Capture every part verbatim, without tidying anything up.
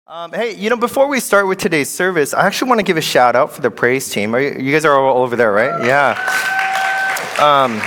Um, hey, you know, before we start with today's service, I actually want to give a shout out for the praise team. Are you, you guys are all over there, right? Yeah. Um,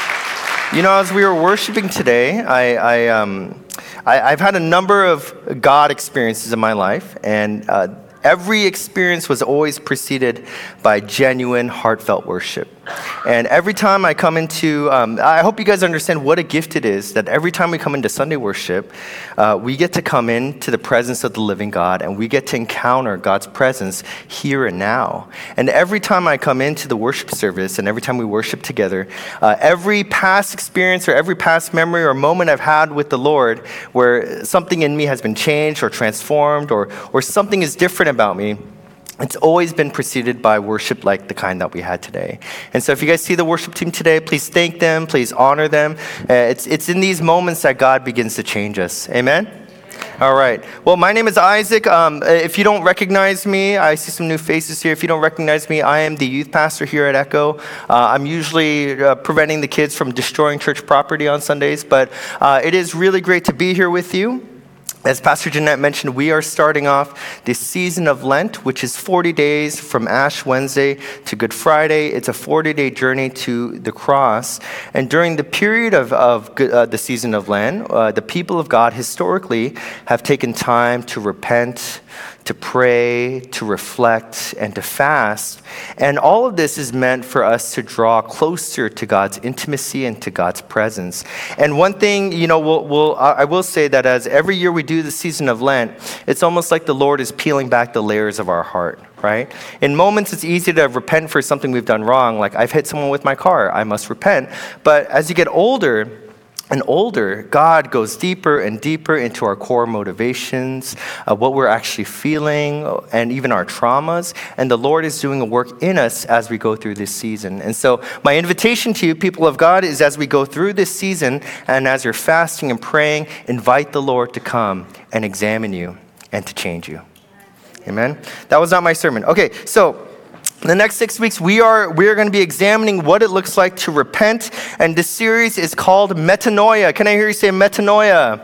you know, as we were worshiping today, I, I, um, I, I've had a number of God experiences in my life, and uh, every experience was always preceded by genuine, heartfelt worship. And every time I come into, um, I hope you guys understand what a gift it is that every time we come into Sunday worship, uh, we get to come into the presence of the living God, and we get to encounter God's presence here and now. And every time I come into the worship service, and every time we worship together, uh, every past experience or every past memory or moment I've had with the Lord where something in me has been changed or transformed or, or something is different about me, it's always been preceded by worship like the kind that we had today. And so if you guys see the worship team today, please thank them, please honor them. Uh, it's, it's in these moments that God begins to change us. Amen? All right. Well, my name is Isaac. Um, if you don't recognize me, I see some new faces here. If you don't recognize me, I am the youth pastor here at Echo. Uh, I'm usually uh, preventing the kids from destroying church property on Sundays, but uh, it is really great to be here with you. As Pastor Jeanette mentioned, we are starting off this season of Lent, which is forty days from Ash Wednesday to Good Friday. It's a forty-day journey to the cross. And during the period of, of uh, the season of Lent, uh, the people of God historically have taken time to repent, to pray, to reflect, and to fast. And all of this is meant for us to draw closer to God's intimacy and to God's presence. And one thing, you know, we'll, we'll, I will say that as every year we do the season of Lent, it's almost like the Lord is peeling back the layers of our heart, right? In moments, it's easy to repent for something we've done wrong. Like, I've hit someone with my car, I must repent. But as you get older, and older, God goes deeper and deeper into our core motivations, uh, what we're actually feeling, and even our traumas. And the Lord is doing a work in us as we go through this season. And so my invitation to you, people of God, is as we go through this season, and as you're fasting and praying, invite the Lord to come and examine you and to change you. Amen? That was not my sermon. Okay, so in the next six weeks, we are we are going to be examining what it looks like to repent, and this series is called Metanoia. Can I hear you say Metanoia?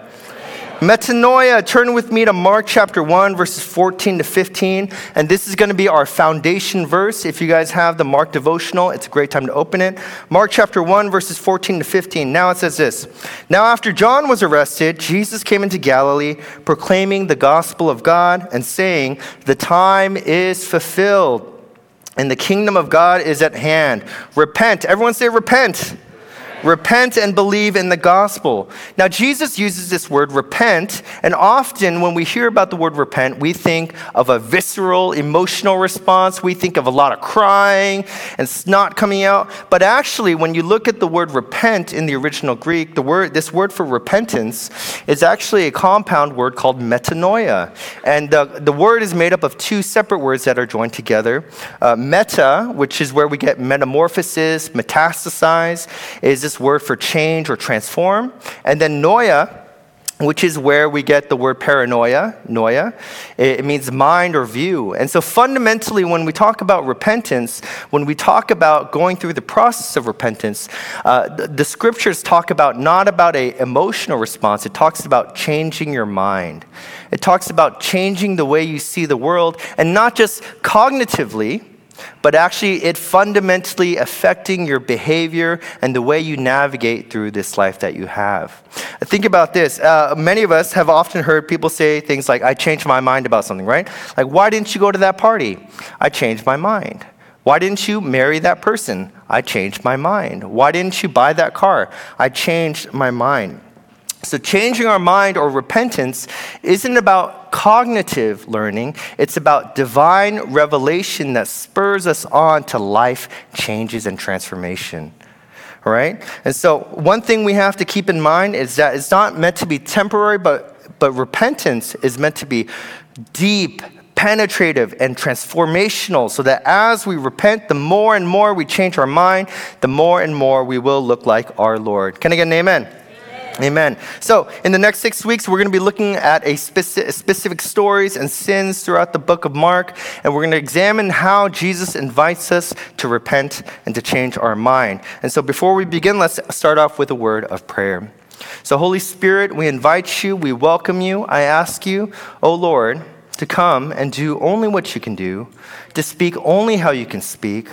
Metanoia. Turn with me to Mark chapter one, verses fourteen to fifteen, and this is going to be our foundation verse. If you guys have the Mark devotional, it's a great time to open it. Mark chapter one, verses fourteen to fifteen. Now it says this: Now after John was arrested, Jesus came into Galilee, proclaiming the gospel of God and saying, "The time is fulfilled, and the kingdom of God is at hand. Repent." Everyone say repent. Repent and believe in the gospel. Now, Jesus uses this word repent, and often when we hear about the word repent, we think of a visceral, emotional response. We think of a lot of crying and snot coming out. But actually, when you look at the word repent in the original Greek, the word, this word for repentance is actually a compound word called metanoia. And the, the word is made up of two separate words that are joined together. Uh, meta, which is where we get metamorphosis, metastasize, is this word for change or transform. And then noia, which is where we get the word paranoia, noia. It means mind or view. And so fundamentally, when we talk about repentance, when we talk about going through the process of repentance, uh, the, the scriptures talk about not about an emotional response. It talks about changing your mind. It talks about changing the way you see the world, and not just cognitively, but actually it fundamentally affecting your behavior and the way you navigate through this life that you have. Think about this. Uh, many of us have often heard people say things like, "I changed my mind about something," right? Like, "Why didn't you go to that party?" "I changed my mind." "Why didn't you marry that person?" "I changed my mind." "Why didn't you buy that car?" "I changed my mind." So changing our mind or repentance isn't about cognitive learning. It's about divine revelation that spurs us on to life changes and transformation. All right? And so one thing we have to keep in mind is that it's not meant to be temporary, but, but repentance is meant to be deep, penetrative, and transformational, so that as we repent, the more and more we change our mind, the more and more we will look like our Lord. Can I get an amen? Amen. So in the next six weeks, we're going to be looking at a specific, specific stories and sins throughout the book of Mark, and we're going to examine how Jesus invites us to repent and to change our mind. And so before we begin, let's start off with a word of prayer. So Holy Spirit, we invite you, we welcome you. I ask you, oh Lord, to come and do only what you can do, to speak only how you can speak,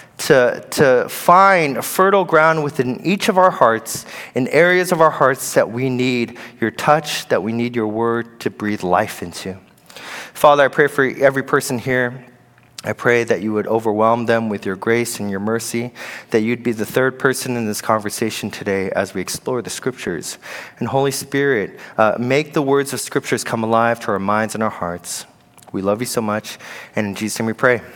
to, to find fertile ground within each of our hearts, in areas of our hearts that we need your touch, that we need your word to breathe life into. Father, I pray for every person here. I pray that you would overwhelm them with your grace and your mercy, that you'd be the third person in this conversation today as we explore the scriptures. And Holy Spirit, uh, make the words of scriptures come alive to our minds and our hearts. We love you so much, and in Jesus' name we pray.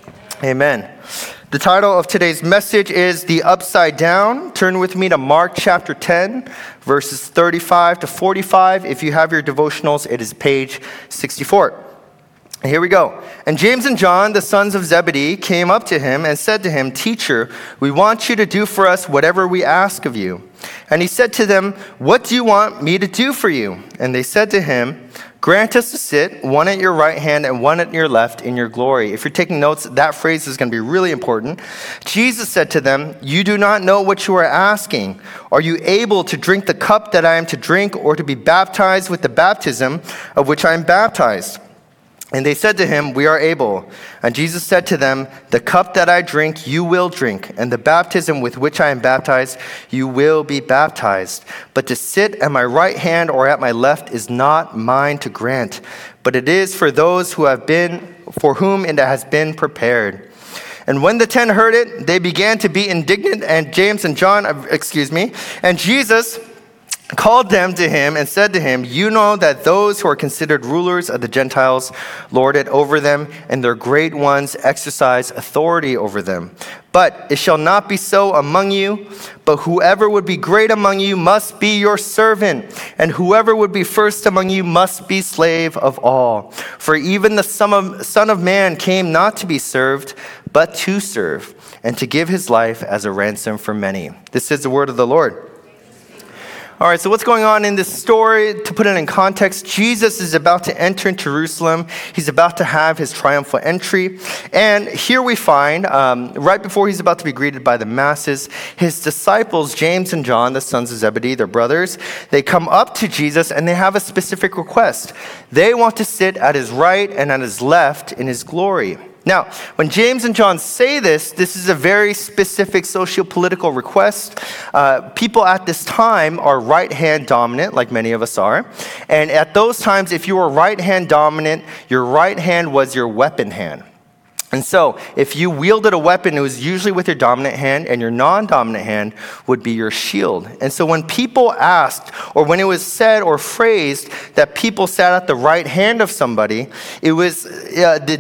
Amen. The title of today's message is The Upside Down. Turn with me to Mark chapter ten, verses thirty-five to forty-five. If you have your devotionals, it is page sixty-four. Here we go. And James and John, the sons of Zebedee, came up to him and said to him, "Teacher, we want you to do for us whatever we ask of you." And he said to them, "What do you want me to do for you?" And they said to him, "Grant us to sit, one at your right hand and one at your left, in your glory." If you're taking notes, that phrase is going to be really important. Jesus said to them, "You do not know what you are asking. Are you able to drink the cup that I am to drink, or to be baptized with the baptism of which I am baptized?" And they said to him, "We are able." And Jesus said to them, "The cup that I drink, you will drink, and the baptism with which I am baptized, you will be baptized. But to sit at my right hand or at my left is not mine to grant, but it is for those who have been, for whom it has been prepared." And when the ten heard it, they began to be indignant, and James and John, excuse me, and Jesus called them to him and said to him, "You know that those who are considered rulers of the Gentiles lord it over them, and their great ones exercise authority over them. But it shall not be so among you, but whoever would be great among you must be your servant, and whoever would be first among you must be slave of all. For even the Son of, Son of Man came not to be served, but to serve, and to give his life as a ransom for many." This is the word of the Lord. All right, so what's going on in this story? To put it in context, Jesus is about to enter into Jerusalem. He's about to have his triumphal entry. And here we find, um, right before he's about to be greeted by the masses, his disciples, James and John, the sons of Zebedee, their brothers, they come up to Jesus and they have a specific request. They want to sit at his right and at his left in his glory. Now, when James and John say this, this is a very specific socio-political request. Uh, people at this time are right-hand dominant, like many of us are. And at those times, if you were right-hand dominant, your right hand was your weapon hand. And so, if you wielded a weapon, it was usually with your dominant hand, and your non-dominant hand would be your shield. And so when people asked, or when it was said or phrased that people sat at the right hand of somebody, it was uh, the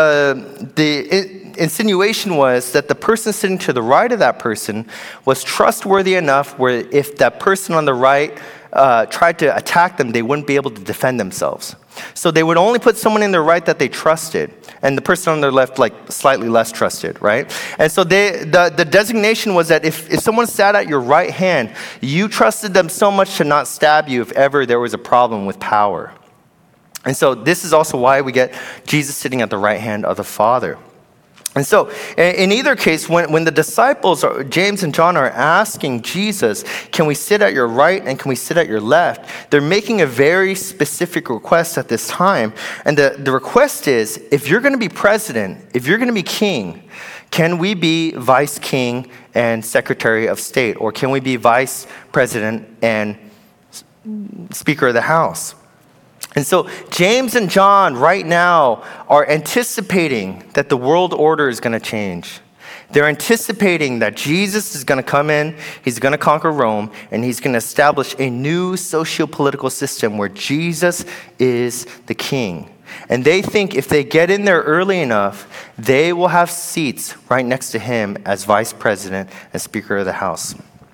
the the insinuation was that the person sitting to the right of that person was trustworthy enough where if that person on the right uh, tried to attack them, they wouldn't be able to defend themselves. So they would only put someone in their right that they trusted, and the person on their left, like, slightly less trusted, right? And so they, the, the designation was that if, if someone sat at your right hand, you trusted them so much to not stab you if ever there was a problem with power. And so this is also why we get Jesus sitting at the right hand of the Father. And so, in either case, when, when the disciples, James and John, are asking Jesus, "Can we sit at your right and can we sit at your left?" they're making a very specific request at this time. And the, the request is, if you're going to be president, if you're going to be king, can we be vice king and secretary of state? Or can we be vice president and speaker of the house? And so James and John right now are anticipating that the world order is going to change. They're anticipating that Jesus is going to come in, he's going to conquer Rome, and he's going to establish a new socio-political system where Jesus is the king. And they think if they get in there early enough, they will have seats right next to him as vice president and speaker of the house.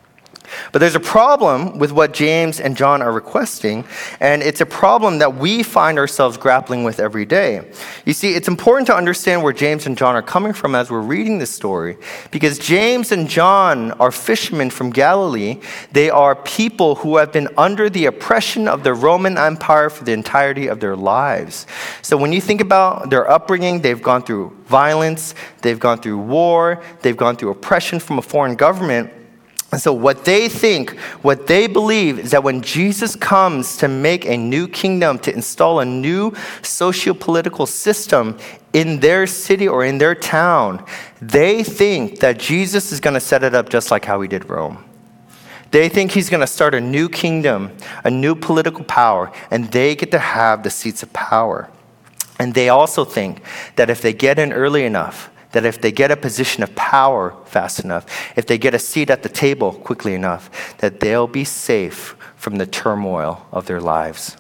But there's a problem with what James and John are requesting, and it's a problem that we find ourselves grappling with every day. You see, it's important to understand where James and John are coming from as we're reading this story, because James and John are fishermen from Galilee. They are people who have been under the oppression of the Roman Empire for the entirety of their lives. So when you think about their upbringing, they've gone through violence, they've gone through war, they've gone through oppression from a foreign government. And so what they think, what they believe is that when Jesus comes to make a new kingdom, to install a new socio-political system in their city or in their town, they think that Jesus is going to set it up just like how he did Rome. They think he's going to start a new kingdom, a new political power, and they get to have the seats of power. And they also think that if they get in early enough, that if they get a position of power fast enough, if they get a seat at the table quickly enough, that they'll be safe from the turmoil of their lives.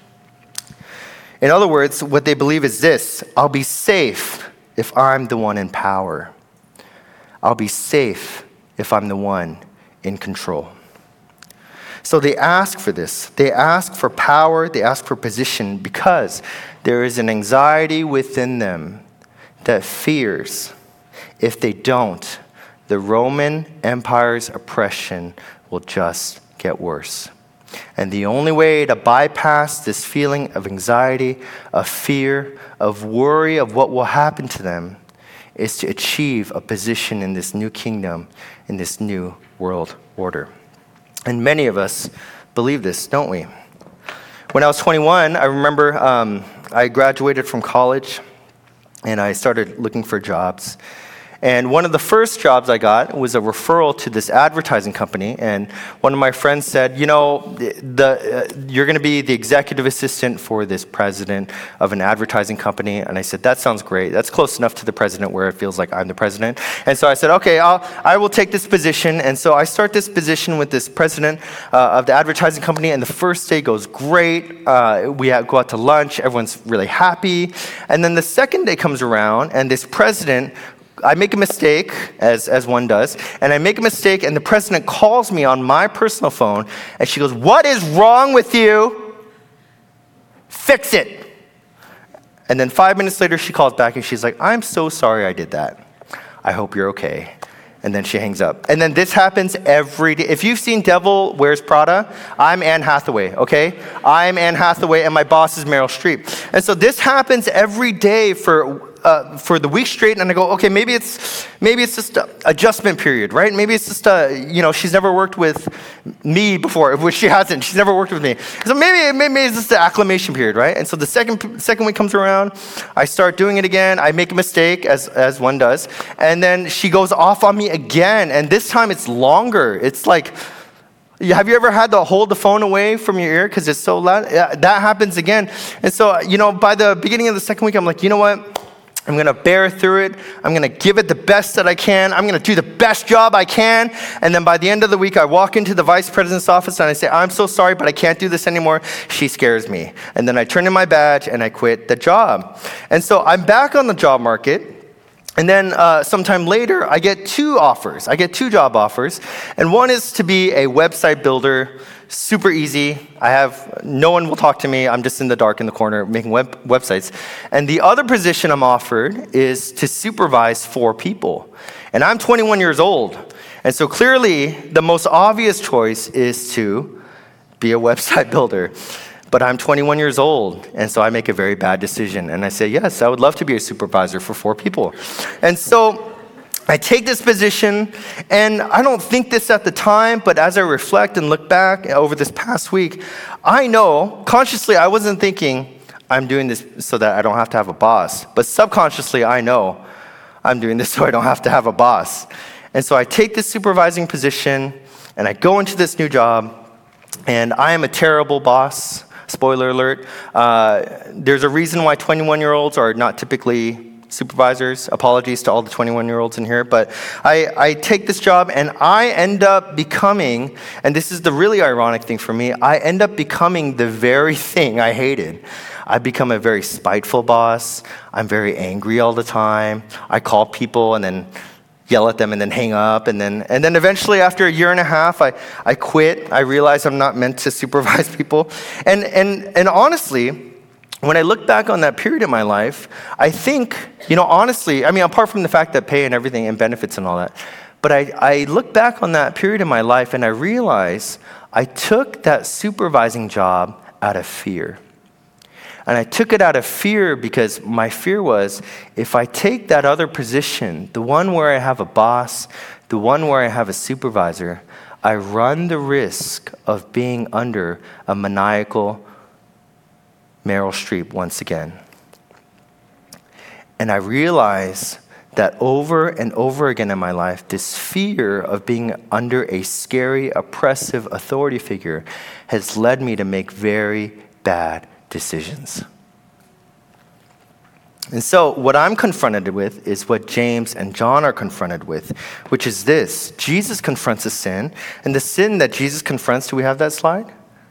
In other words, what they believe is this: I'll be safe if I'm the one in power. I'll be safe if I'm the one in control. So they ask for this. They ask for power, they ask for position, because there is an anxiety within them that fears if they don't, the Roman Empire's oppression will just get worse. And the only way to bypass this feeling of anxiety, of fear, of worry of what will happen to them is to achieve a position in this new kingdom, in this new world order. And many of us believe this, don't we? When I was twenty-one, I remember um, I graduated from college, and I started looking for jobs. And one of the first jobs I got was a referral to this advertising company. And one of my friends said, you know, the, uh, you're going to be the executive assistant for this president of an advertising company. And I said, that sounds great. That's close enough to the president where it feels like I'm the president. And so I said, okay, I'll, I will take this position. And so I start this position with this president uh, of the advertising company. And the first day goes great. Uh, we go out to lunch. Everyone's really happy. And then the second day comes around, and this president, I make a mistake, as, as one does, and I make a mistake, and the president calls me on my personal phone, and she goes, "What is wrong with you? Fix it." And then five minutes later, she calls back, and she's like, "I'm so sorry I did that. I hope you're okay." And then she hangs up. And then this happens every day. If you've seen Devil Wears Prada, I'm Anne Hathaway, okay? I'm Anne Hathaway, and my boss is Meryl Streep. And so this happens every day for Uh, for the week straight, and I go, okay, maybe it's maybe it's just an adjustment period, right? Maybe it's just a, you know, she's never worked with me before, which she hasn't. She's never worked with me. So maybe maybe it's just an acclimation period, right? And so the second second week comes around, I start doing it again. I make a mistake, as as one does, and then she goes off on me again, and this time it's longer. It's like, have you ever had to hold the phone away from your ear because it's so loud? Yeah, that happens again. And so, you know, by the beginning of the second week, I'm like, you know what? I'm going to bear through it. I'm going to give it the best that I can. I'm going to do the best job I can. And then by the end of the week, I walk into the vice president's office and I say, "I'm so sorry, but I can't do this anymore." She scares me. And then I turn in my badge and I quit the job. And so I'm back on the job market. And then uh, sometime later, I get two offers. I get two job offers. And one is to be a website builder. Super easy. I have, no one will talk to me. I'm just in the dark in the corner making web, websites. And the other position I'm offered is to supervise four people. And I'm twenty-one years old. And so clearly, the most obvious choice is to be a website builder. But I'm twenty-one years old, and so I make a very bad decision. And I say, yes, I would love to be a supervisor for four people. And so I take this position, and I don't think this at the time, but as I reflect and look back over this past week, I know, consciously I wasn't thinking, I'm doing this so that I don't have to have a boss. But subconsciously I know I'm doing this so I don't have to have a boss. And so I take this supervising position, and I go into this new job, and I am a terrible boss. Spoiler alert. Uh, there's a reason why twenty-one-year-olds are not typically supervisors. Apologies to all the twenty-one-year-olds in here. But I, I take this job, and I end up becoming, and this is the really ironic thing for me, I end up becoming the very thing I hated. I become a very spiteful boss. I'm very angry all the time. I call people and then yell at them and then hang up. And then and then eventually, after a year and a half, I, I quit. I realized I'm not meant to supervise people. And and and honestly, when I look back on that period of my life, I think, you know, honestly, I mean, apart from the fact that pay and everything and benefits and all that, but I, I look back on that period of my life and I realize I took that supervising job out of fear. And I took it out of fear because my fear was, if I take that other position, the one where I have a boss, the one where I have a supervisor, I run the risk of being under a maniacal Meryl Streep once again. And I realize that over and over again in my life, this fear of being under a scary, oppressive authority figure has led me to make very bad decisions. And so what I'm confronted with is what James and John are confronted with, which is this. Jesus confronts a sin, and the sin that Jesus confronts, do we have that slide?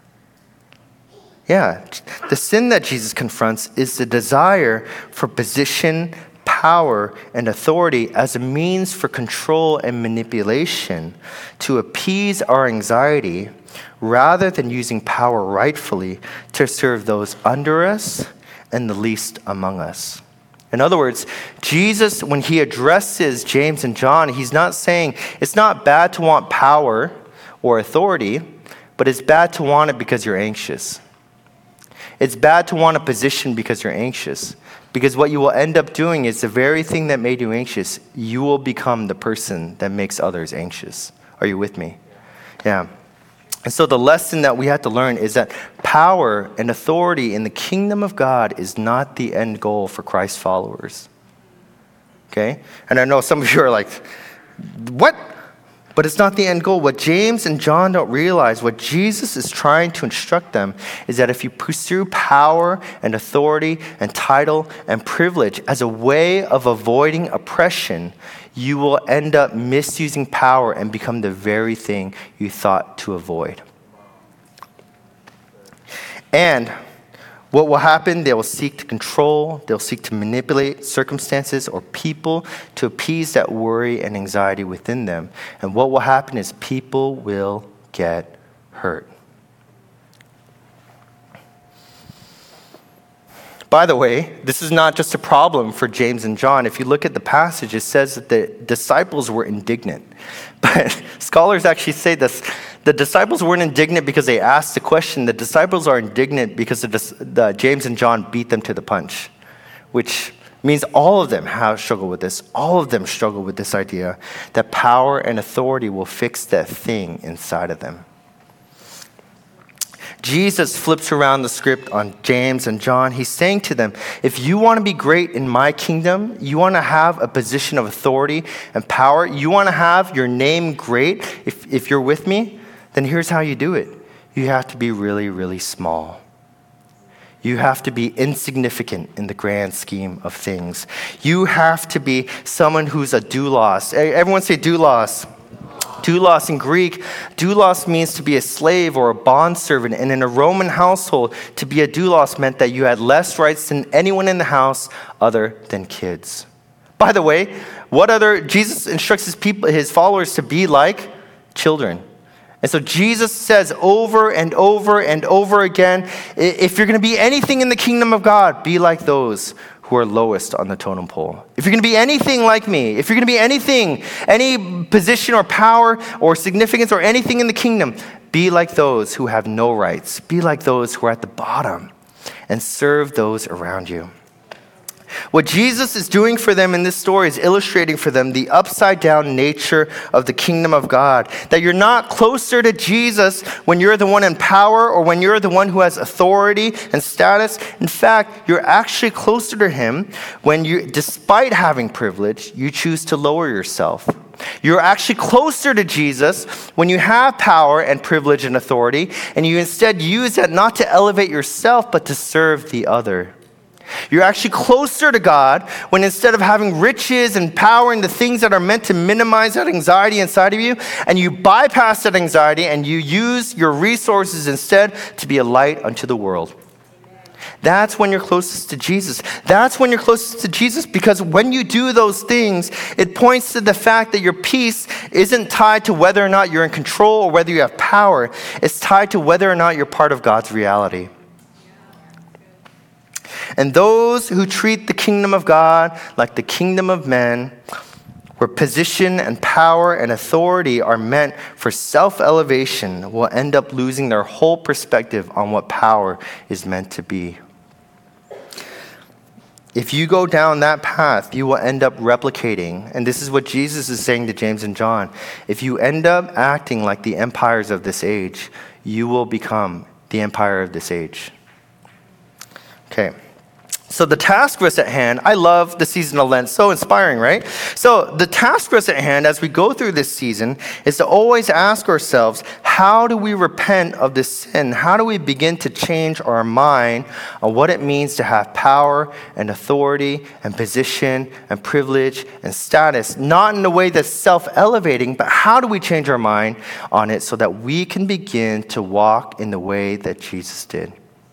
Yeah, the sin that Jesus confronts is the desire for position, power, and authority as a means for control and manipulation to appease our anxiety rather than using power rightfully to serve those under us and the least among us. In other words, Jesus, when he addresses James and John, he's not saying it's not bad to want power or authority, but it's bad to want it because you're anxious. It's bad to want a position because you're anxious. Because what you will end up doing is the very thing that made you anxious, you will become the person that makes others anxious. Are you with me? Yeah. And so the lesson that we have to learn is that power and authority in the kingdom of God is not the end goal for Christ followers. Okay? And I know some of you are like, what? But it's not the end goal. What James and John don't realize, what Jesus is trying to instruct them, is that if you pursue power and authority and title and privilege as a way of avoiding oppression, you will end up misusing power and become the very thing you thought to avoid. And what will happen? They will seek to control, they'll seek to manipulate circumstances or people to appease that worry and anxiety within them. And what will happen is people will get hurt. By the way, this is not just a problem for James and John. If you look at the passage, it says that the disciples were indignant. But scholars actually say this. The disciples weren't indignant because they asked the question. The disciples are indignant because the, the James and John beat them to the punch, which means all of them have struggled with this. All of them struggle with this idea that power and authority will fix that thing inside of them. Jesus flips around the script on James and John. He's saying to them, if you want to be great in my kingdom, you want to have a position of authority and power, you want to have your name great, if, if you're with me, then here's how you do it. You have to be really, really small. You have to be insignificant in the grand scheme of things. You have to be someone who's a doulos. Everyone say doulos. Doulos in Greek, doulos means to be a slave or a bondservant. And in a Roman household, to be a doulos meant that you had less rights than anyone in the house other than kids. By the way, what other, Jesus instructs his people, his followers to be like children. And so Jesus says over and over and over again, if you're going to be anything in the kingdom of God, be like those who are lowest on the totem pole. If you're going to be anything like me, if you're going to be anything, any position or power or significance or anything in the kingdom, be like those who have no rights. Be like those who are at the bottom and serve those around you. What Jesus is doing for them in this story is illustrating for them the upside down nature of the kingdom of God. That you're not closer to Jesus when you're the one in power or when you're the one who has authority and status. In fact, you're actually closer to him when you, despite having privilege, you choose to lower yourself. You're actually closer to Jesus when you have power and privilege and authority, and you instead use that not to elevate yourself, but to serve the other. You're actually closer to God when instead of having riches and power and the things that are meant to minimize that anxiety inside of you, and you bypass that anxiety and you use your resources instead to be a light unto the world. That's when you're closest to Jesus. That's when you're closest to Jesus, because when you do those things, it points to the fact that your peace isn't tied to whether or not you're in control or whether you have power. It's tied to whether or not you're part of God's reality. And those who treat the kingdom of God like the kingdom of men, where position and power and authority are meant for self-elevation, will end up losing their whole perspective on what power is meant to be. if you go down that path, you will end up replicating. And this is what Jesus is saying to James and John. If you end up acting like the empires of this age, you will become the empire of this age. Okay. So the task was at hand. I love the season of Lent. So inspiring, right? So the task was at hand as we go through this season is to always ask ourselves, how do we repent of this sin? How do we begin to change our mind on what it means to have power and authority and position and privilege and status? Not in a way that's self-elevating, but how do we change our mind on it so that we can begin to walk in the way that Jesus did?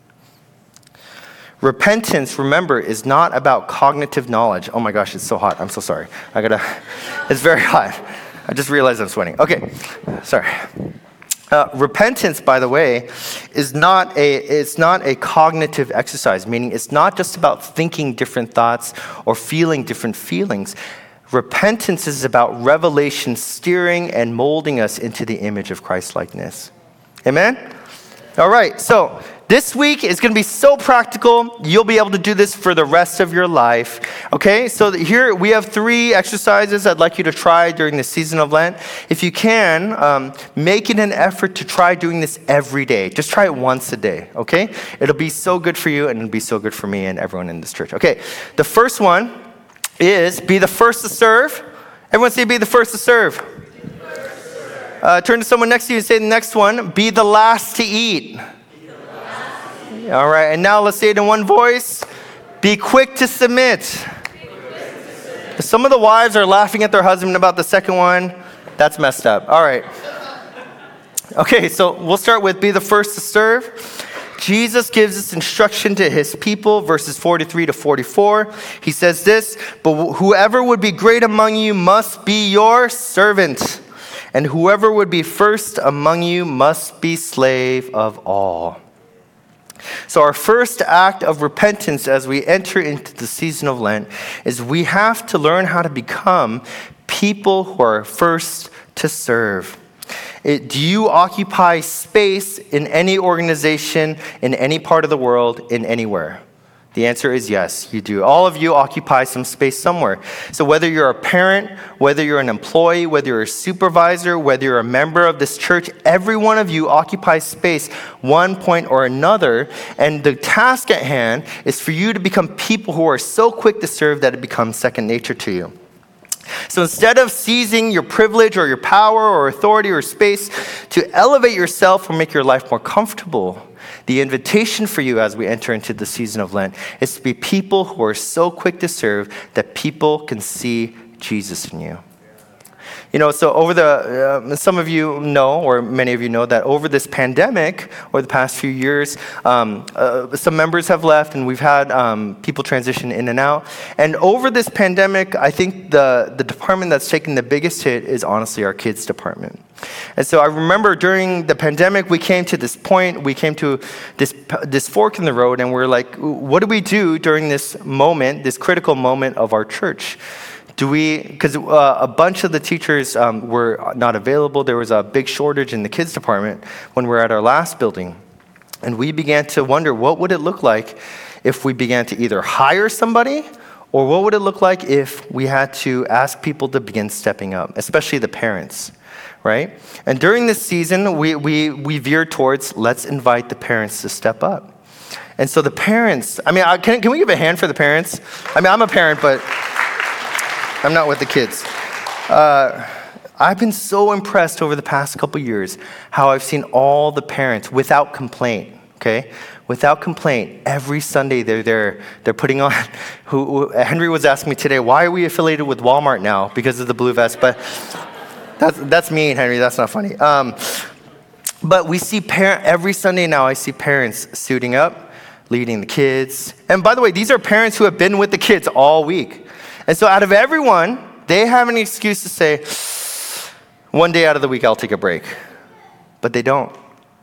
Repentance, remember, is not about cognitive knowledge. Oh my gosh, it's so hot. I'm so sorry. I gotta, it's very hot. I just realized I'm sweating. Okay, sorry. Uh, repentance, by the way, is not a, it's not a cognitive exercise, meaning it's not just about thinking different thoughts or feeling different feelings. Repentance is about revelation steering and molding us into the image of Christ-likeness. Amen? All right, so this week is going to be so practical. You'll be able to do this for the rest of your life. Okay, so here we have three exercises I'd like you to try during the season of Lent. If you can, um, make it an effort to try doing this every day. Just try it once a day, okay? It'll be so good for you, and it'll be so good for me and everyone in this church. Okay, the first one is be the first to serve. Everyone say be the first to serve. Uh, turn to someone next to you and say the next one, be the last to eat. All right, and now let's say it in one voice. Be quick to submit. Some of the wives are laughing at their husband about the second one. That's messed up. All right. Okay, so we'll start with be the first to serve. Jesus gives us instruction to his people, verses forty-three to forty-four. He says this, but whoever would be great among you must be your servant. And whoever would be first among you must be slave of all. So our first act of repentance as we enter into the season of Lent is we have to learn how to become people who are first to serve. It, do you occupy space in any organization, in any part of the world, in anywhere? The answer is yes, you do. All of you occupy some space somewhere. So whether you're a parent, whether you're an employee, whether you're a supervisor, whether you're a member of this church, every one of you occupies space one point or another. And the task at hand is for you to become people who are so quick to serve that it becomes second nature to you. So instead of seizing your privilege or your power or authority or space to elevate yourself or make your life more comfortable, the invitation for you as we enter into the season of Lent is to be people who are so quick to serve that people can see Jesus in you. You know, so over the, uh, some of you know, or many of you know, that over this pandemic, or the past few years, um, uh, some members have left, and we've had um, people transition in and out. And over this pandemic, I think the, the department that's taken the biggest hit is honestly our kids department. And so I remember during the pandemic, we came to this point, we came to this, this fork in the road, and we're like, what do we do during this moment, this critical moment of our church? Do we, because uh, a bunch of the teachers um, were not available. There was a big shortage in the kids department when we were at our last building. And we began to wonder, what would it look like if we began to either hire somebody, or what would it look like if we had to ask people to begin stepping up, especially the parents, right? And during this season, we, we, we veered towards, let's invite the parents to step up. And so the parents, I mean, can, can we give a hand for the parents? I mean, I'm a parent, but I'm not with the kids. Uh, I've been so impressed over the past couple years how I've seen all the parents without complaint, okay? Without complaint, every Sunday they're there, they're putting on, who, who Henry was asking me today, why are we affiliated with Walmart now because of the blue vest? But that's, that's mean, Henry, that's not funny. Um, but we see parent every Sunday now I see parents suiting up, leading the kids. And by the way, these are parents who have been with the kids all week. And so out of everyone, they have an excuse to say, one day out of the week, I'll take a break. But they don't.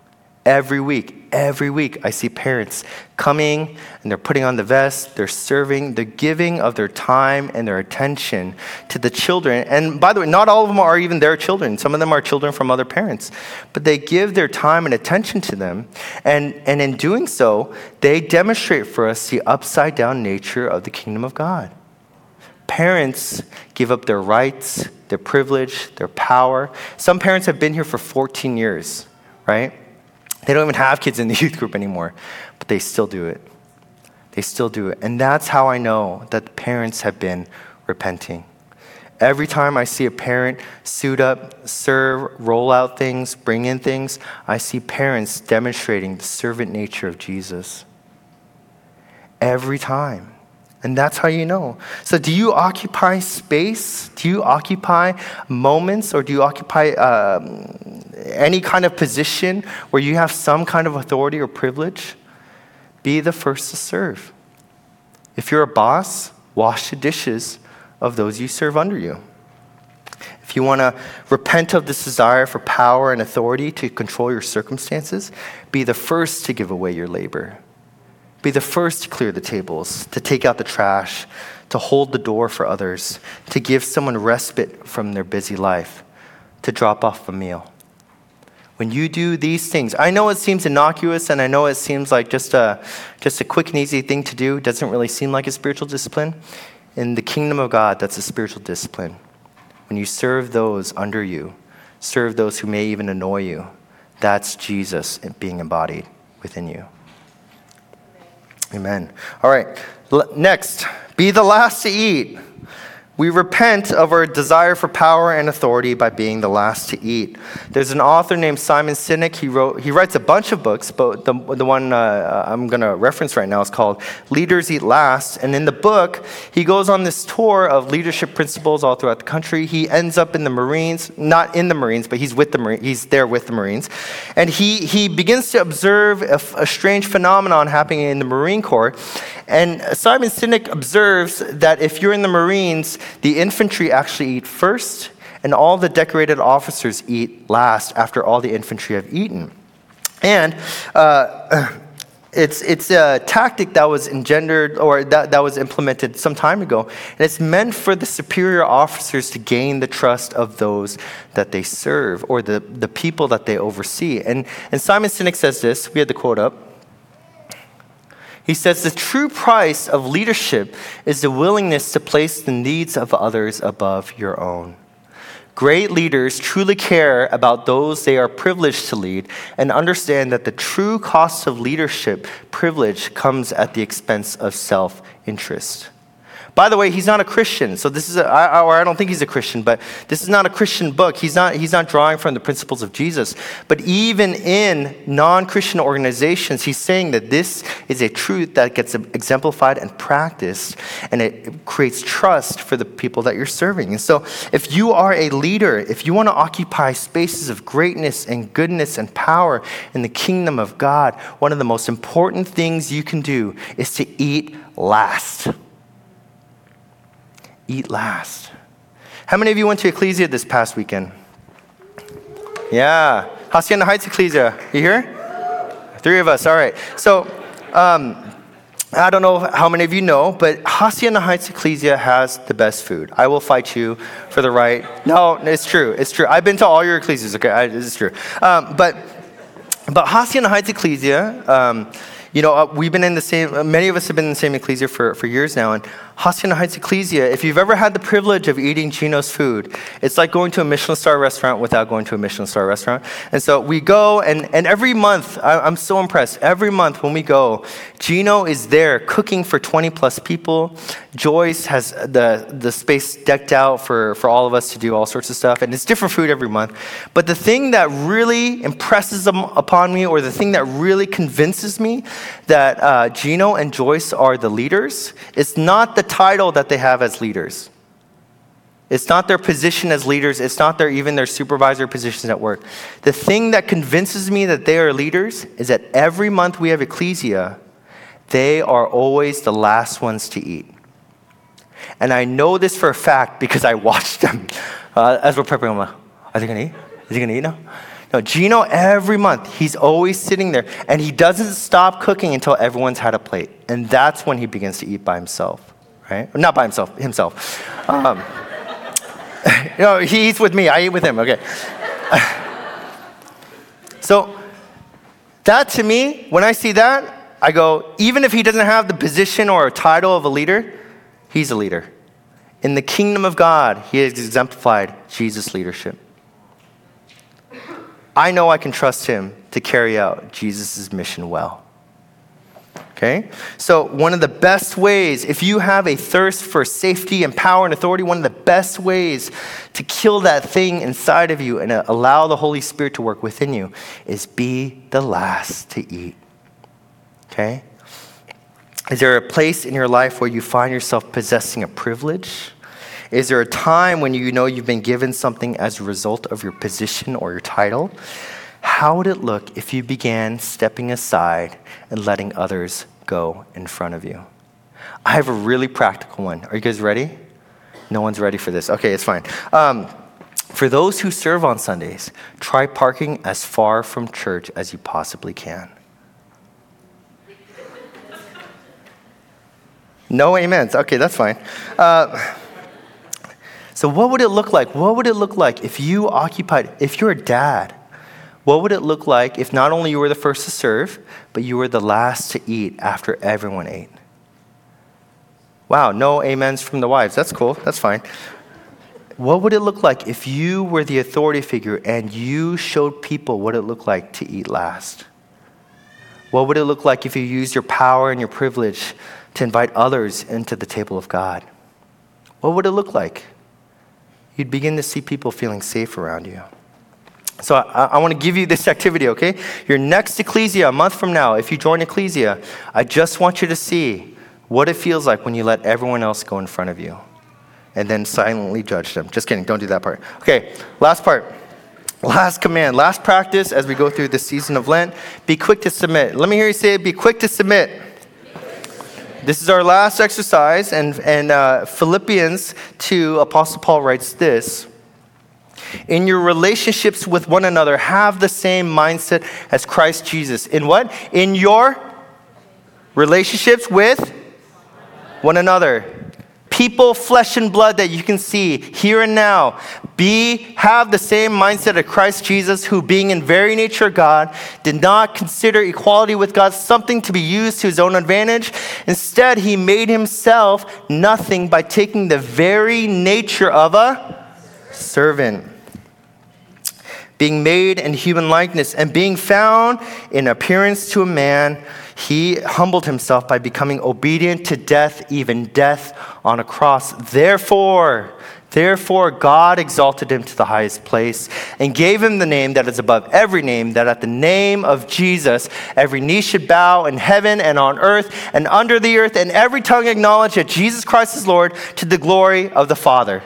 Every week, every week, I see parents coming and they're putting on the vest, they're serving, they're giving of their time and their attention to the children. And by the way, not all of them are even their children. Some of them are children from other parents. But they give their time and attention to them. And, and in doing so, they demonstrate for us the upside down nature of the kingdom of God. Parents give up their rights, their privilege, their power. Some parents have been here for fourteen years, right? They don't even have kids in the youth group anymore, but they still do it. They still do it. And that's how I know that the parents have been repenting. Every time I see a parent suit up, serve, roll out things, bring in things, I see parents demonstrating the servant nature of Jesus. Every time. And that's how you know. So do you occupy space? Do you occupy moments, or do you occupy um, any kind of position where you have some kind of authority or privilege? Be the first to serve. If you're a boss, wash the dishes of those you serve under you. If you want to repent of this desire for power and authority to control your circumstances, be the first to give away your labor. Be the first to clear the tables, to take out the trash, to hold the door for others, to give someone respite from their busy life, to drop off a meal. When you do these things, I know it seems innocuous, and I know it seems like just a, just a quick and easy thing to do. It doesn't really seem like a spiritual discipline. In the kingdom of God, that's a spiritual discipline. When you serve those under you, serve those who may even annoy you, that's Jesus being embodied within you. Amen. All right. L- next, be the last to eat. We repent of our desire for power and authority by being the last to eat. There's an author named Simon Sinek. He wrote. He writes a bunch of books, but the, the one uh, I'm going to reference right now is called Leaders Eat Last. And in the book, he goes on this tour of leadership principles all throughout the country. He ends up in the Marines, not in the Marines, but he's with the Marines. He's there with the Marines. And he, he begins to observe a, a strange phenomenon happening in the Marine Corps. And Simon Sinek observes that if you're in the Marines, the infantry actually eat first, and all the decorated officers eat last after all the infantry have eaten. And uh, it's it's a tactic that was engendered, or that, that was implemented some time ago, and it's meant for the superior officers to gain the trust of those that they serve, or the, the people that they oversee. And, and Simon Sinek says this, we had the quote up. He says, the true price of leadership is the willingness to place the needs of others above your own. Great leaders truly care about those they are privileged to lead and understand that the true cost of leadership privilege comes at the expense of self-interest. By the way, he's not a Christian, so this is a, I, or I don't think he's a Christian, but this is not a Christian book. He's not, he's not drawing from the principles of Jesus. But even in non-Christian organizations, he's saying that this is a truth that gets exemplified and practiced, and it creates trust for the people that you're serving. And so if you are a leader, if you want to occupy spaces of greatness and goodness and power in the kingdom of God, one of the most important things you can do is to eat last. Eat last. How many of you went to Ecclesia this past weekend? Yeah. Hacienda Heights Ecclesia. You here? Three of us. All right. So, um, I don't know how many of you know, but Hacienda Heights Ecclesia has the best food. I will fight you for the right. No, it's true. It's true. I've been to all your ecclesias. Okay, I, it's true. Um, but, but Hacienda Heights Ecclesia, um, you know, uh, we've been in the same, uh, many of us have been in the same ecclesia for, for years now. And Hacienda Heights Ecclesia, if you've ever had the privilege of eating Gino's food, it's like going to a Michelin star restaurant without going to a Michelin star restaurant. And so we go, and, and every month, I, I'm so impressed, every month when we go, Gino is there cooking for twenty plus people. Joyce has the, the space decked out for, for all of us to do all sorts of stuff. And it's different food every month. But the thing that really impresses them upon me, or the thing that really convinces me that uh, Gino and Joyce are the leaders, is not the title that they have as leaders. It's not their position as leaders. It's not their even their supervisor positions at work. The thing that convinces me that they are leaders is that every month we have Ecclesia, they are always the last ones to eat. And I know this for a fact because I watched them uh, as we're prepping. I'm like, are they going to eat? Is he going to eat now? No, Gino, every month, he's always sitting there, and he doesn't stop cooking until everyone's had a plate. And that's when he begins to eat by himself, right? Not by himself, himself. Um, you know, he eats with me, I eat with him, okay. So that to me, when I see that, I go, even if he doesn't have the position or a title of a leader, he's a leader. In the kingdom of God, he has exemplified Jesus' leadership. I know I can trust him to carry out Jesus' mission well. Okay? So one of the best ways, if you have a thirst for safety and power and authority, one of the best ways to kill that thing inside of you and allow the Holy Spirit to work within you is be the last to eat. Okay? Is there a place in your life where you find yourself possessing a privilege? Is there a time when you know you've been given something as a result of your position or your title? How would it look if you began stepping aside and letting others go in front of you? I have a really practical one. Are you guys ready? No one's ready for this. Okay, it's fine. Um, for those who serve on Sundays, try parking as far from church as you possibly can. No amens. Okay, that's fine. Uh, so what would it look like? What would it look like if you occupied, if you're a dad, what would it look like if not only you were the first to serve, but you were the last to eat after everyone ate? Wow, no amens from the wives. That's cool. That's fine. What would it look like if you were the authority figure and you showed people what it looked like to eat last? What would it look like if you used your power and your privilege to invite others into the table of God? What would it look like? You'd begin to see people feeling safe around you. So I, I want to give you this activity, okay? Your next Ecclesia, a month from now, if you join Ecclesia, I just want you to see what it feels like when you let everyone else go in front of you and then silently judge them. Just kidding, don't do that part. Okay, last part. Last command, last practice as we go through the season of Lent. Be quick to submit. Let me hear you say, be quick to submit. This is our last exercise, and, and uh, Philippians two, Apostle Paul writes this: in your relationships with one another, have the same mindset as Christ Jesus. In what? In your relationships with one another. People, flesh and blood that you can see here and now. Be, have the same mindset of Christ Jesus, who being in very nature God, did not consider equality with God something to be used to his own advantage. Instead, he made himself nothing by taking the very nature of a servant, being made in human likeness, and being found in appearance to a man, he humbled himself by becoming obedient to death, even death on a cross. Therefore, therefore, God exalted him to the highest place and gave him the name that is above every name, that at the name of Jesus, every knee should bow in heaven and on earth and under the earth, and every tongue acknowledge that Jesus Christ is Lord, to the glory of the Father.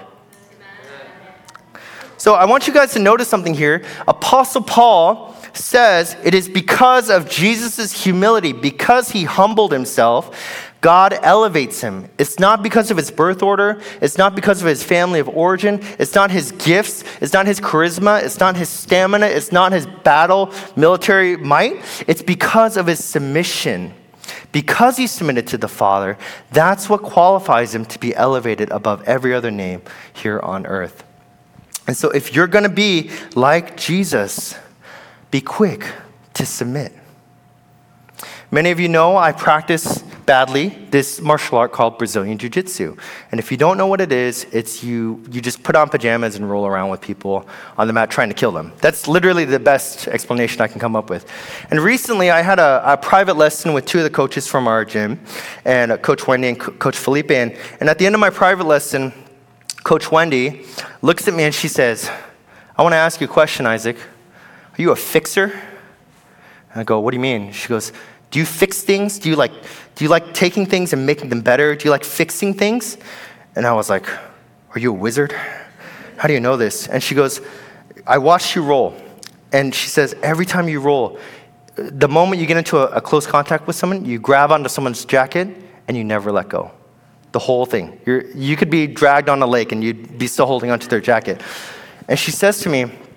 So I want you guys to notice something here. Apostle Paul says it is because of Jesus' humility, because he humbled himself, God elevates him. It's not because of his birth order. It's not because of his family of origin. It's not his gifts. It's not his charisma. It's not his stamina. It's not his battle military might. It's because of his submission. Because he submitted to the Father, that's what qualifies him to be elevated above every other name here on earth. And so if you're going to be like Jesus, be quick to submit. Many of you know I practice badly this martial art called Brazilian Jiu-Jitsu. And if you don't know what it is, it's you you just put on pajamas and roll around with people on the mat trying to kill them. That's literally the best explanation I can come up with. And recently I had a, a private lesson with two of the coaches from our gym, and uh, Coach Wendy and Co- Coach Felipe. And, and at the end of my private lesson, Coach Wendy looks at me and she says, I want to ask you a question, Isaac. Are you a fixer? And I go, what do you mean? She goes, do you fix things? Do you like do you like taking things and making them better? Do you like fixing things? And I was like, are you a wizard? How do you know this? And she goes, I watched you roll. And she says, every time you roll, the moment you get into a, a close contact with someone, you grab onto someone's jacket and you never let go. The whole thing. You're, you could be dragged on a lake and you'd be still holding onto their jacket. And she says to me,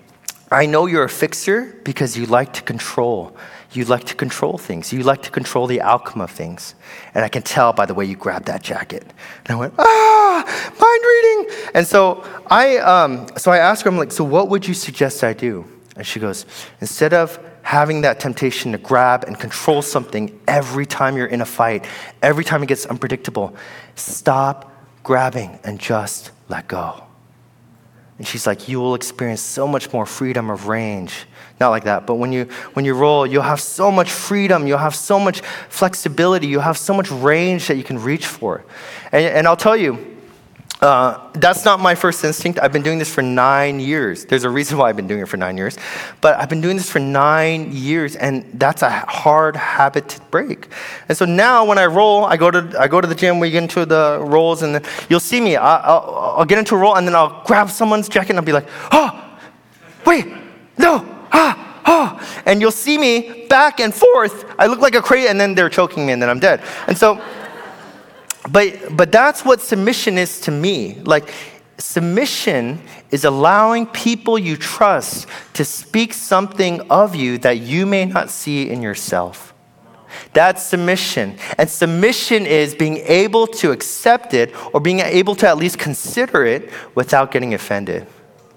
I know you're a fixer because you like to control. You like to control things. You like to control the outcome of things. And I can tell by the way you grabbed that jacket. And I went, ah, mind reading. And so I, um, so I asked her, I'm like, so what would you suggest I do? And she goes, instead of having that temptation to grab and control something every time you're in a fight, every time it gets unpredictable, stop grabbing and just let go. And she's like, you will experience so much more freedom of range. Not like that, but when you when you roll, you'll have so much freedom, you'll have so much flexibility, you'll have so much range that you can reach for. And, and I'll tell you, uh, that's not my first instinct. I've been doing this for nine years. There's a reason why I've been doing it for nine years. But I've been doing this for nine years, and that's a hard habit to break. And so now when I roll, I go to I go to the gym, we get into the rolls, and then you'll see me. I, I'll, I'll get into a roll, and then I'll grab someone's jacket, and I'll be like, oh, wait, no. Ah, oh, and you'll see me back and forth. I look like a crazy, and then they're choking me, and then I'm dead. And so, but but that's what submission is to me. Like, submission is allowing people you trust to speak something of you that you may not see in yourself. That's submission. And submission is being able to accept it or being able to at least consider it without getting offended.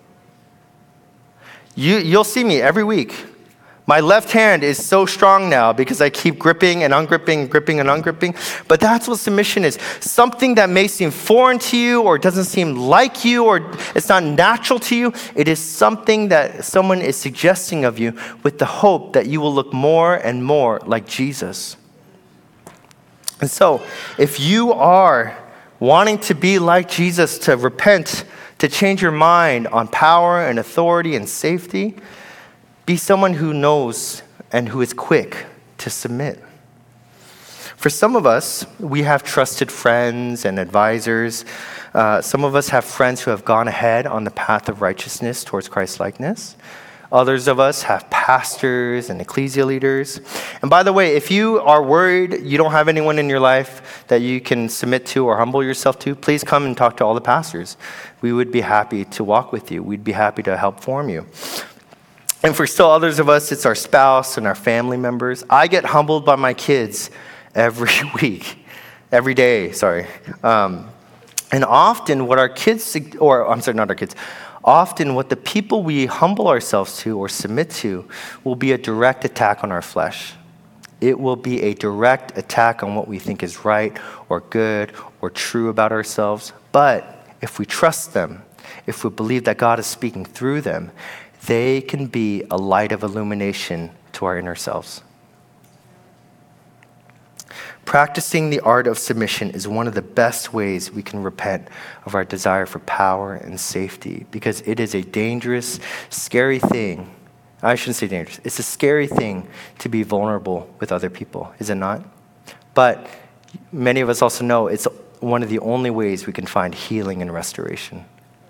You, you'll see me every week. My left hand is so strong now because I keep gripping and ungripping, gripping and ungripping. But that's what submission is. Something that may seem foreign to you or doesn't seem like you or it's not natural to you. It is something that someone is suggesting of you with the hope that you will look more and more like Jesus. And so if you are wanting to be like Jesus, to repent, to change your mind on power and authority and safety, be someone who knows and who is quick to submit. For some of us, we have trusted friends and advisors. Uh, some of us have friends who have gone ahead on the path of righteousness towards Christ-likeness. Others of us have pastors and ecclesia leaders. And by the way, if you are worried you don't have anyone in your life that you can submit to or humble yourself to, please come and talk to all the pastors. We would be happy to walk with you. We'd be happy to help form you. And for still others of us, it's our spouse and our family members. I get humbled by my kids every week, every day, sorry. Um, and often what our kids, or I'm sorry, not our kids, often what the people we humble ourselves to or submit to will be a direct attack on our flesh. It will be a direct attack on what we think is right or good or true about ourselves. But if we trust them, if we believe that God is speaking through them, they can be a light of illumination to our inner selves. Practicing the art of submission is one of the best ways we can repent of our desire for power and safety, because it is a dangerous, scary thing. I shouldn't say dangerous. It's a scary thing to be vulnerable with other people, is it not? But many of us also know it's one of the only ways we can find healing and restoration.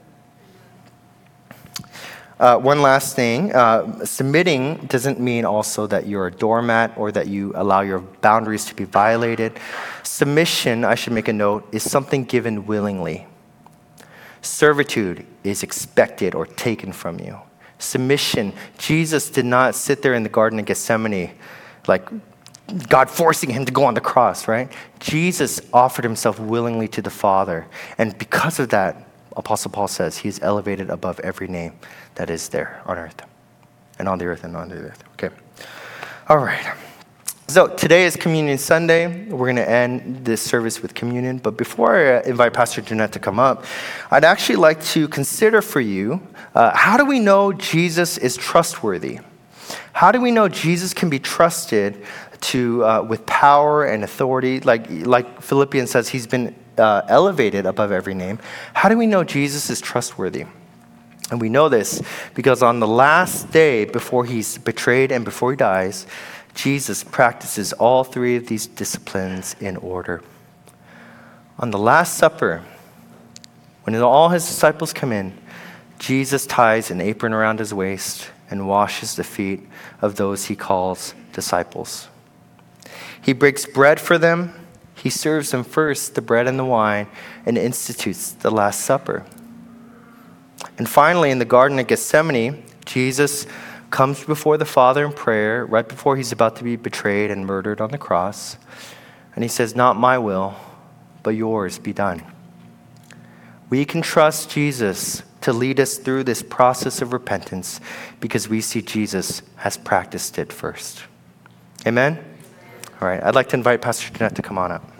Uh, one last thing, uh, submitting doesn't mean also that you're a doormat or that you allow your boundaries to be violated. Submission, I should make a note, is something given willingly. Servitude is expected or taken from you. Submission, Jesus did not sit there in the Garden of Gethsemane like God forcing him to go on the cross, right? Jesus offered himself willingly to the Father. And because of that, Apostle Paul says he is elevated above every name that is there on earth and on the earth and on the earth. Okay. All right. So today is Communion Sunday. We're going to end this service with communion. But before I invite Pastor Jeanette to come up, I'd actually like to consider for you, uh, how do we know Jesus is trustworthy? How do we know Jesus can be trusted to uh, with power and authority? Like, like Philippians says, he's been uh, elevated above every name. How do we know Jesus is trustworthy? And we know this because on the last day before he's betrayed and before he dies, Jesus practices all three of these disciplines in order. On the Last Supper, when all his disciples come in, Jesus ties an apron around his waist and washes the feet of those he calls disciples. He breaks bread for them. He serves them first the bread and the wine and institutes the Last Supper. And finally, in the Garden of Gethsemane, Jesus comes before the Father in prayer right before he's about to be betrayed and murdered on the cross. And he says, not my will, but yours be done. We can trust Jesus to lead us through this process of repentance because we see Jesus has practiced it first. Amen? All right, I'd like to invite Pastor Jeanette to come on up.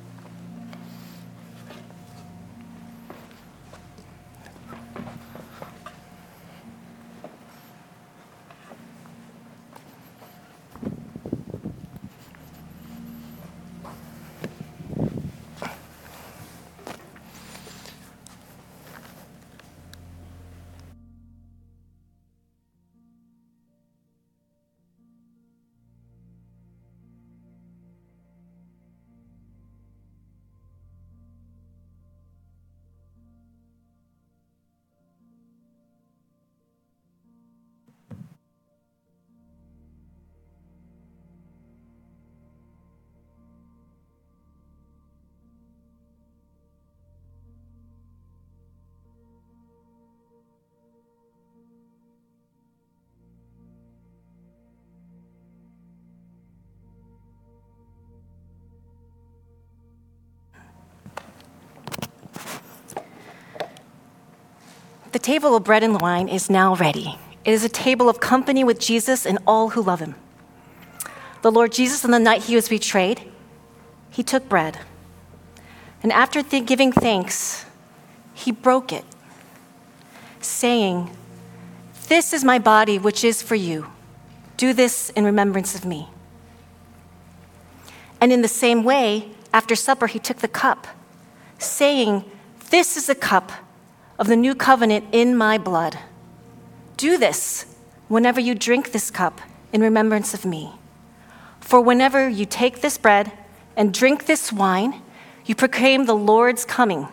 The table of bread and wine is now ready. It is a table of company with Jesus and all who love him. The Lord Jesus, on the night he was betrayed, he took bread. And after th- giving thanks, he broke it, saying, "This is my body, which is for you. Do this in remembrance of me." And in the same way, after supper, he took the cup, saying, "This is the cup of the new covenant in my blood. Do this whenever you drink this cup in remembrance of me. For whenever you take this bread and drink this wine, you proclaim the Lord's coming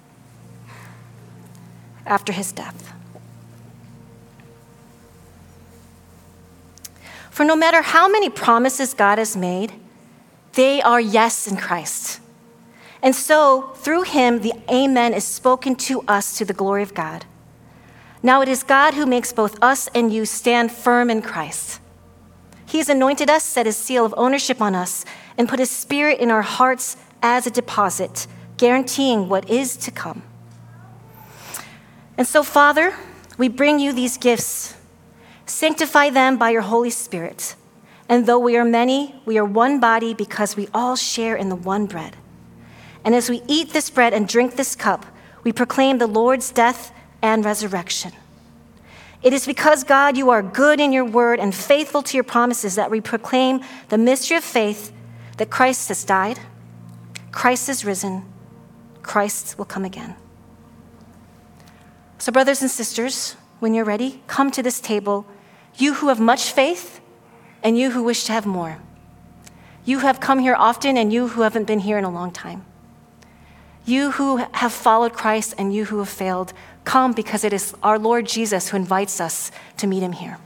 after his death." For no matter how many promises God has made, they are yes in Christ. And so, through him, the amen is spoken to us to the glory of God. Now it is God who makes both us and you stand firm in Christ. He has anointed us, set his seal of ownership on us, and put his spirit in our hearts as a deposit, guaranteeing what is to come. And so, Father, we bring you these gifts. Sanctify them by your Holy Spirit. And though we are many, we are one body because we all share in the one bread. And as we eat this bread and drink this cup, we proclaim the Lord's death and resurrection. It is because, God, you are good in your word and faithful to your promises that we proclaim the mystery of faith, that Christ has died, Christ has risen, Christ will come again. So, brothers and sisters, when you're ready, come to this table, you who have much faith and you who wish to have more. You who have come here often and you who haven't been here in a long time. You who have followed Christ and you who have failed, come because it is our Lord Jesus who invites us to meet him here.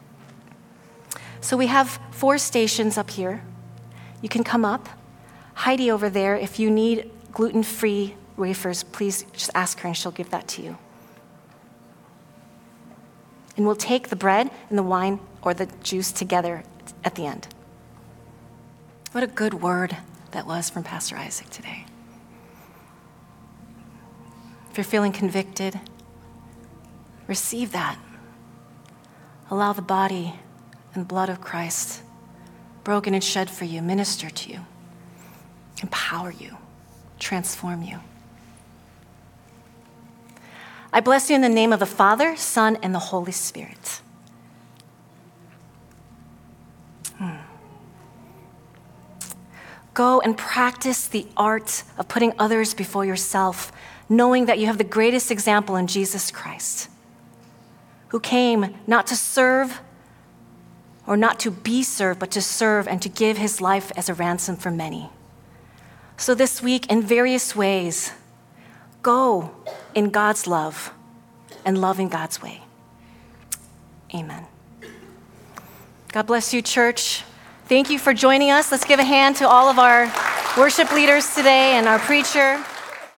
So we have four stations up here. You can come up. Heidi over there, if you need gluten-free wafers, please just ask her and she'll give that to you. And we'll take the bread and the wine or the juice together at the end. What a good word that was from Pastor Isaac today. If you're feeling convicted, receive that. Allow the body and blood of Christ, broken and shed for you, minister to you, empower you, transform you. I bless you in the name of the Father, Son, and the Holy Spirit. Hmm. Go and practice the art of putting others before yourself, knowing that you have the greatest example in Jesus Christ, who came not to serve or not to be served, but to serve and to give his life as a ransom for many. So this week, in various ways, go in God's love and love in God's way. Amen. God bless you, church. Thank you for joining us. Let's give a hand to all of our worship leaders today and our preacher.